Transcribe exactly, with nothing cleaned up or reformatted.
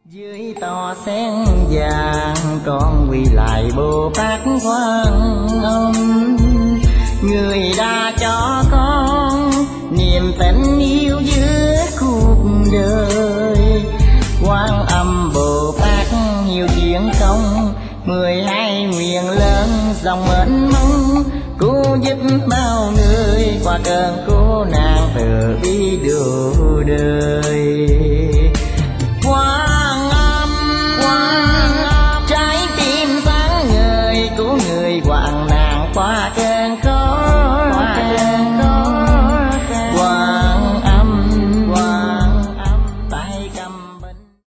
Dưới tòa sen vàng con quỳ lại Bồ Tát Quan Âm, người đã cho con niềm tình yêu giữa cuộc đời. Quan Âm Bồ Tát nhiều chuyện công, mười hai nguyện lớn dòng mênh mông, cứu giúp bao người qua cơn khổ nạn từ bi độ đời.